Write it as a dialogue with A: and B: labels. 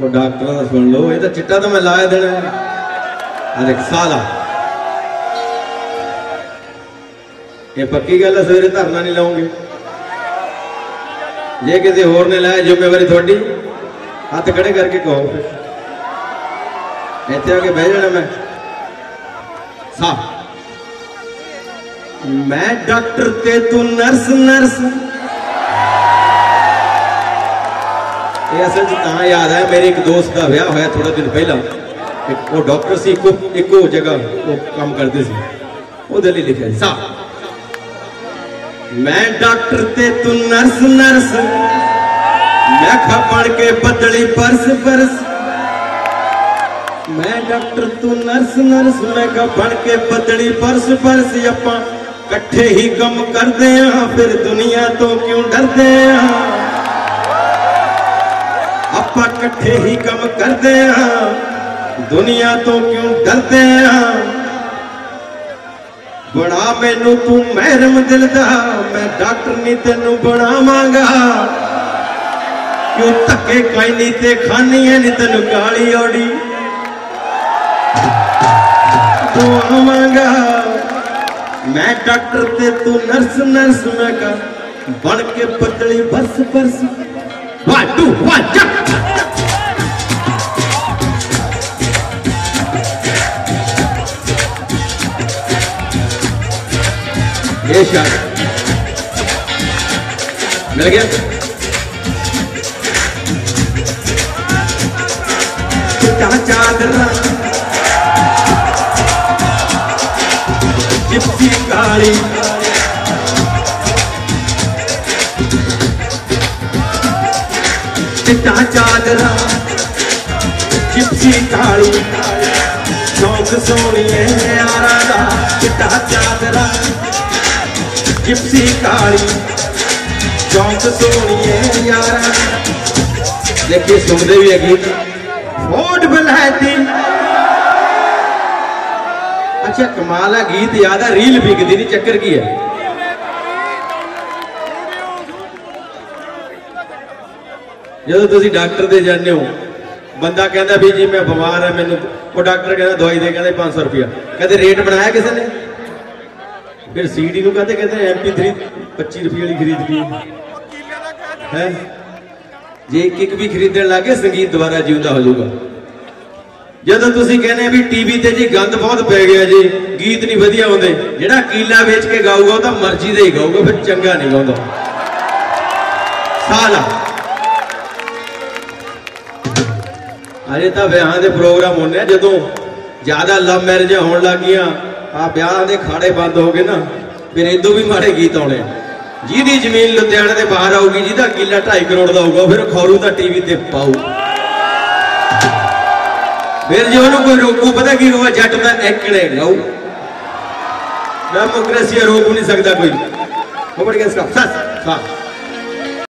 A: वो डॉक्टर का सुन लो, ये तो चिट्टा तो मैं लाया देना। अरे साला ये पक्की गल है, सवेरे धरना नहीं लाऊंगे। जे किसी होर ने लाया जिम्मेवारी थोड़ी, हाथ खड़े करके कहो, इतने आके बह जाना। मैं साहब मैं डॉक्टर ते तू नर्स नर्स। ये असल च याद है, मेरे एक दोस्त का ब्याह होया थोड़ा दिन पहला, वो डॉक्टर सी एको जगह वो काम करते सी, वो दिल्ली लिखा है साहब मैं डॉक्टर ते तू नर्स नर्स, मैं खा पढ़ के बदली परस परस। मैं डॉक्टर तू नर्स नर्स, मैं खा पढ़ के बदली परस परस। अपा कट्ठे ही कम करते हैं, फिर दुनिया तो क्यों डरते हैं। अपा कट्ठे ही कम करते हैं, दुनिया तो क्यों डरते हैं। बड़ा मैनू तू महरम दिल दा, मैं डॉक्टर नहीं तेनू बनावांगा। क्यों धक्के कोई नहीं ते खानी है, नहीं तेनू काली औड़ी दुआवांगा। मैं डॉक्टर ते तू नर्स नर्स, मैं का बन के पतली बरस बरस। 1 2 1 जंप। ये शाट मिल गया। चिट्टा चादरा जिप्सी काली, चिट्टा चादरा जिप्सी काली, शौक सोनिए यारा दा। चिट्टा चादरा जिप्सी काली, शौक सोनिए यारा। देखिए सुनते भी है गीत फोट बलैती। अच्छा कमाल है, गीत याद है, रील बिकती नहीं, चक्कर की है। जो तुम डॉक्टर दे जाने हो, बंदा कहता भी जी मैं बीमार है, मैंने वो डॉक्टर कहता दवाई दे, कहते 500 रुपया, कहते रेट बनाया किसी ने। फिर सीडी को कहते MP3 25 रुपये वाली खरीद ली है। जे एक भी खरीदने लगे संगीत दोबारा जिंदा हो जाऊगा। जो तुम कहने भी टीवी ते जी गंद बहुत पै गया जी, गीत नहीं वधिया आउंदे, जिहड़ा कीला बेच के गाऊगा तो मर्जी दे ही गाऊगा, फिर चंगा नहीं गाउंदा साला। अजे तो ब्याह के प्रोग्राम होने, जो ज्यादा लव मैरिज होने लग गई, आ ब्याह के खाड़े बंद हो गए ना, फिर इदों भी माड़े गीत आने। जिहदी जमीन लुधियाने के बाहर आऊगी, जिहदा किला 2.5 करोड़ का होगा, फिर खौरू तो टीवी ते पाऊ। फिर जो उन्होंने कोई रोकू, पता की हुआ, जट का एकड़े गाऊ। डेमोक्रेसी रोक नहीं सकता कोई।